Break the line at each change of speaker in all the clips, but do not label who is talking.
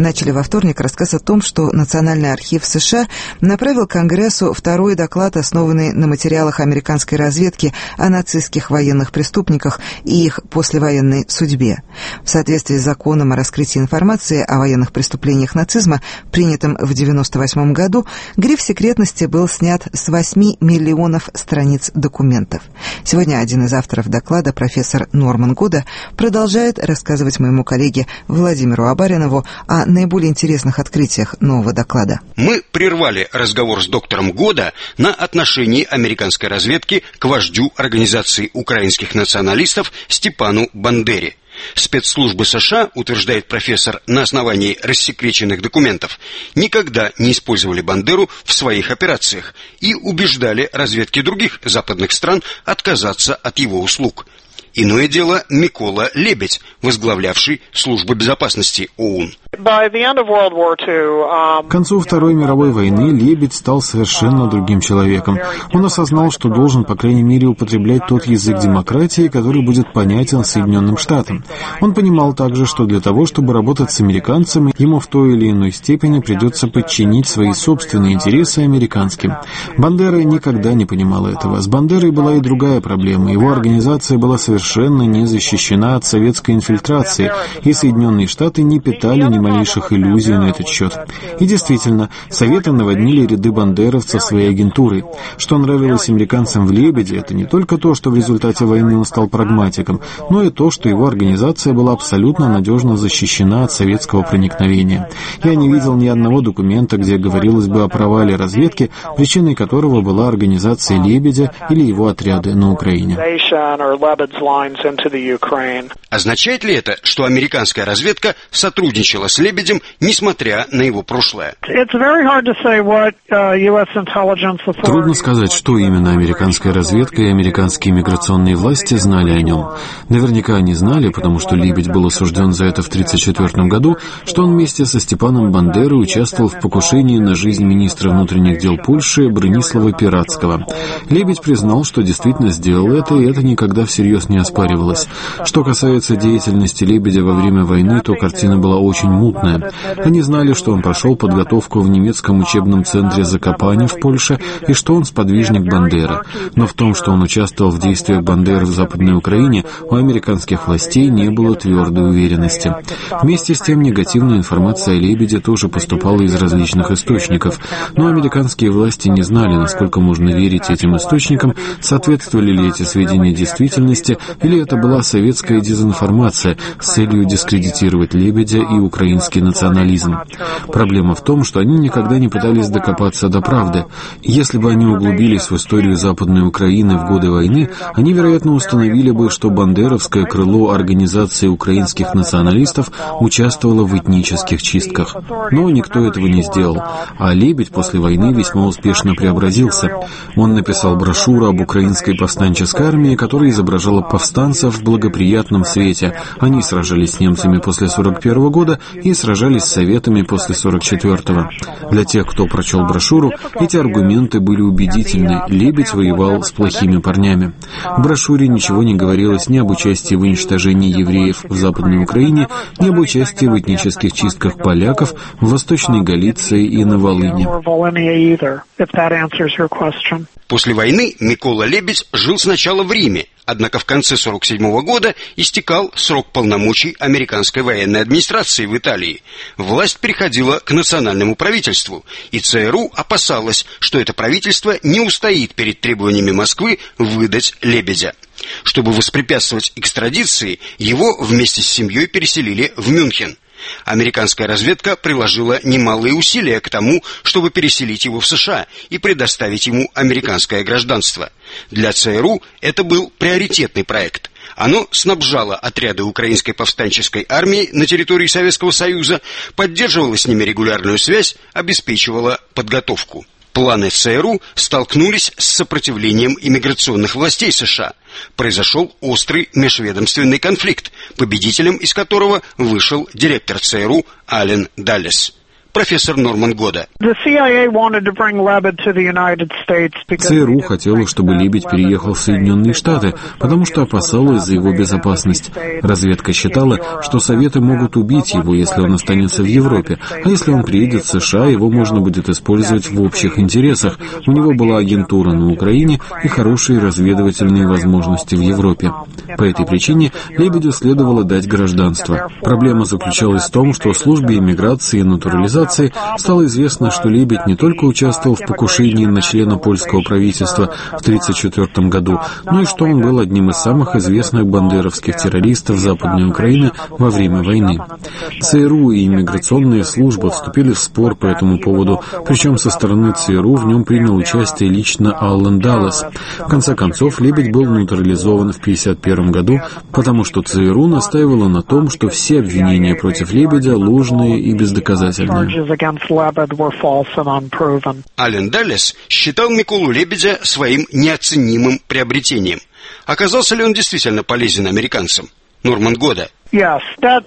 начали во вторник рассказ о том, что Национальный архив США направил Конгрессу второй доклад, основанный на материалах американской разведки о нацистских военных преступниках и их послевоенной судьбе. В соответствии с законом о раскрытии информации о военных преступлениях нацизма, принятым в 1998 году, гриф секретности был снят с 8 миллионов страниц документов. Сегодня один из авторов доклада, профессор Норман Гуда, продолжает рассказывать моему коллеге Владимиру Абаринову о наиболее интересных открытиях нового доклада.
Мы прервали разговор с доктором Года на отношении американской разведки к вождю организации украинских националистов Степану Бандере. Спецслужбы США, утверждает профессор на основании рассекреченных документов, никогда не использовали Бандеру в своих операциях и убеждали разведки других западных стран отказаться от его услуг. Иное дело Микола Лебедь, возглавлявший службу безопасности ОУН.
К
концу Второй мировой войны Лебедь стал совершенно другим человеком. Он осознал, что должен, по крайней мере, употреблять тот язык демократии, который будет понятен Соединенным Штатам. Он понимал также, что для того, чтобы работать с американцами, ему в той или иной степени придется подчинить свои собственные интересы американским. Бандера никогда не понимал этого. С Бандерой была и другая проблема. Его организация была совершенно не защищена от советской инфильтрации, и Соединенные Штаты не питали ни малейших иллюзий на этот счет. И действительно, Советы наводнили ряды бандеровцев своей агентурой. Что нравилось американцам в Лебеде, это не только то, что в результате войны он стал прагматиком, но и то, что его организация была абсолютно надежно защищена от советского проникновения. Я не видел ни одного документа, где говорилось бы о провале разведки, причиной которого была организация Лебедя или его отряды на Украине.
Означает ли это, что американская разведка сотрудничала с Лебедем, несмотря на его прошлое?
Трудно сказать, что именно американская разведка и американские миграционные власти знали о нем. Наверняка они знали, потому что Лебедь был осужден за это в 1934 году, что он вместе со Степаном Бандерой участвовал в покушении на жизнь министра внутренних дел Польши Бронислава Пиратского. Лебедь признал, что действительно сделал это, и это никогда всерьез не оспаривалось. Что касается деятельности Лебедя во время войны, то картина была очень мутная. Они знали, что он прошел подготовку в немецком учебном центре Закопане в Польше и что он сподвижник Бандеры. Но в том, что он участвовал в действиях Бандеры в Западной Украине, у американских властей не было твердой уверенности. Вместе с тем, негативная информация о Лебеде тоже поступала из различных источников. Но американские власти не знали, насколько можно верить этим источникам, соответствовали ли эти сведения действительности, или это была советская дезинформация с целью дискредитировать Лебедя и украинский национализм. Проблема в том, что они никогда не пытались докопаться до правды. Если бы они углубились в историю Западной Украины в годы войны, они, вероятно, установили бы, что бандеровское крыло организации украинских националистов участвовало в этнических чистках. Но никто этого не сделал. А Лебедь после войны весьма успешно преобразился. Он написал брошюру об украинской повстанческой армии, которая изображала повстанцев в благоприятном свете. Они сражались с немцами после 1941 года и сражались с советами после 1944. Для тех, кто прочел брошюру, эти аргументы были убедительны. Лебедь воевал с плохими парнями. В брошюре ничего не говорилось ни об участии в уничтожении евреев в Западной Украине, ни об участии в этнических чистках поляков в Восточной Галиции и на Волыни.
После войны Микола Лебедь жил сначала в Риме, однако в конце 1947 года истекал срок полномочий американской военной администрации в Италии. Власть переходила к национальному правительству, и ЦРУ опасалась, что это правительство не устоит перед требованиями Москвы выдать Лебедя. Чтобы воспрепятствовать экстрадиции, его вместе с семьей переселили в Мюнхен. Американская разведка приложила немалые усилия к тому, чтобы переселить его в США и предоставить ему американское гражданство. Для ЦРУ это был приоритетный проект. Оно снабжало отряды украинской повстанческой армии на территории Советского Союза, поддерживало с ними регулярную связь, обеспечивало подготовку. Планы ЦРУ столкнулись с сопротивлением иммиграционных властей США. Произошел острый межведомственный конфликт, победителем из которого вышел директор ЦРУ Ален Даллес. профессор Норман Года.
ЦРУ хотела, чтобы Лебедь переехал в Соединенные Штаты, потому что опасалась за его безопасность. Разведка считала, что Советы могут убить его, если он останется в Европе, а если он приедет в США, его можно будет использовать в общих интересах. У него была агентура на Украине и хорошие разведывательные возможности в Европе. По этой причине Лебедю следовало дать гражданство. Проблема заключалась в том, что службе иммиграции и натурализации стало известно, что Лебедь не только участвовал в покушении на члена польского правительства в 1934 году, но и что он был одним из самых известных бандеровских террористов Западной Украины во время войны. ЦРУ и иммиграционная служба вступили в спор по этому поводу, причем со стороны ЦРУ в нем принял участие лично Аллен Даллас. В конце концов, Лебедь был натурализован в 1951 году, потому что ЦРУ настаивала на том, что все обвинения против Лебедя ложные и бездоказательные.
Аллен Даллас считал Миколу Лебедя своим неоценимым приобретением. Оказался ли он действительно полезен американцам? Норман Года.
Да,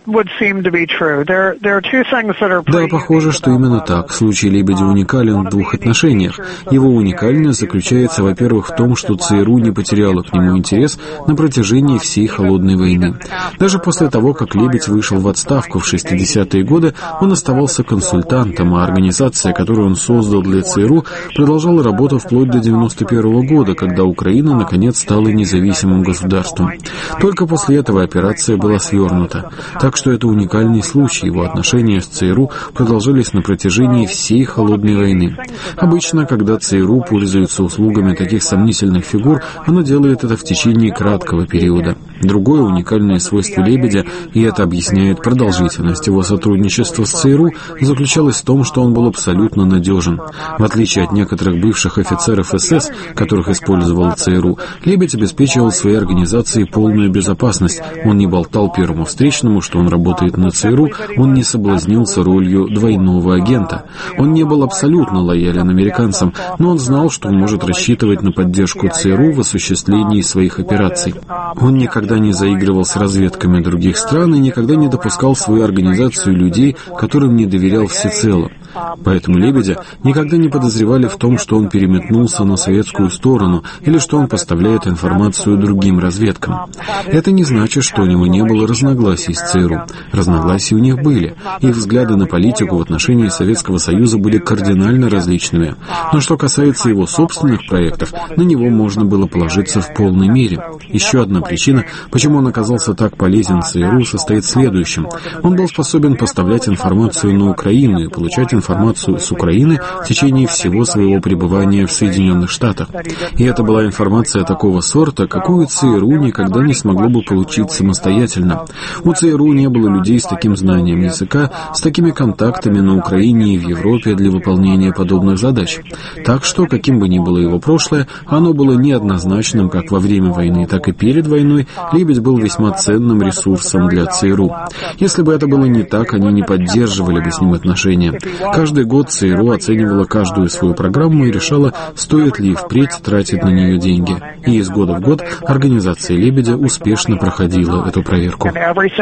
похоже, что именно так. Случай Лебедя уникален в двух отношениях. Его уникальность заключается, во-первых, в том, что ЦРУ не потеряла к нему интерес на протяжении всей Холодной войны. Даже после того, как Лебедь вышел в отставку в 60-е годы, он оставался консультантом, а организация, которую он создал для ЦРУ, продолжала работу вплоть до 91 года, когда Украина, наконец, стала независимым государством. Только после этого операция была свернута. Так что это уникальный случай. Его отношения с ЦРУ продолжались на протяжении всей Холодной войны. Обычно, когда ЦРУ пользуется услугами таких сомнительных фигур, оно делает это в течение краткого периода. Другое уникальное свойство Лебедя, и это объясняет продолжительность его сотрудничества с ЦРУ, заключалось в том, что он был абсолютно надежен. В отличие от некоторых бывших офицеров СС, которых использовала ЦРУ, Лебедь обеспечивал своей организации полную безопасность. Он не болтал первому встречному, что он работает на ЦРУ, он не соблазнился ролью двойного агента. Он не был абсолютно лоялен американцам, но он знал, что он может рассчитывать на поддержку ЦРУ в осуществлении своих операций. Он никогда не заигрывал с разведками других стран и никогда не допускал в свою организацию людей, которым не доверял всецело. Поэтому Лебедя никогда не подозревали в том, что он переметнулся на советскую сторону или что он поставляет информацию другим разведкам. Это не значит, что у него не было разногласий с ЦРУ. Разногласия у них были. Их взгляды на политику в отношении Советского Союза были кардинально различными. Но что касается его собственных проектов, на него можно было положиться в полной мере. Еще одна причина, почему он оказался так полезен ЦРУ, состоит в следующем. Он был способен поставлять информацию на Украину и получать информацию с Украины в течение всего своего пребывания в Соединенных Штатах. И это была информация такого сорта, какую ЦРУ никогда не смогло бы получить самостоятельно. У ЦРУ не было людей с таким знанием языка, с такими контактами на Украине и в Европе для выполнения подобных задач. Так что, каким бы ни было его прошлое, оно было неоднозначным как во время войны, так и перед войной. Лебедь был весьма ценным ресурсом для ЦРУ. Если бы это было не так, они не поддерживали бы с ним отношения. Каждый год ЦРУ оценивала каждую свою программу и решала, стоит ли впредь тратить на нее деньги. И из года в год организация Лебедя успешно проходила эту проверку. К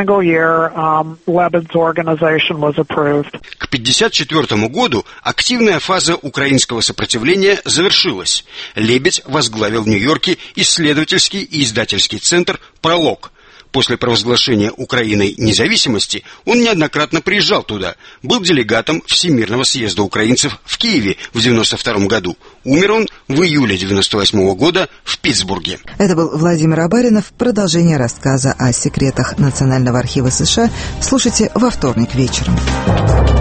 1954 году активная фаза украинского сопротивления завершилась. Лебедь возглавил в Нью-Йорке исследовательский и издательский центр «Пролог». После провозглашения Украиной независимости он неоднократно приезжал туда, был делегатом Всемирного съезда украинцев в Киеве в 1992 году. Умер он в июле 1998 года в Питтсбурге.
Это был Владимир Абаринов. Продолжение рассказа о секретах Национального архива США слушайте во вторник вечером.